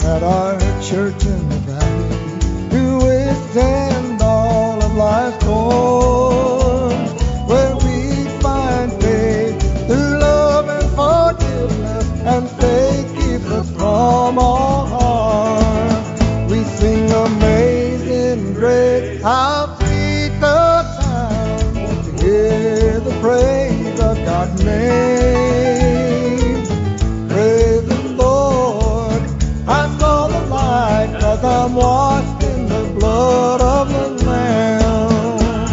at our church in the valley to withstand all of life's storms, where we find faith through love and forgiveness, and faith keeps us from all harm. We sing Amazing Grace.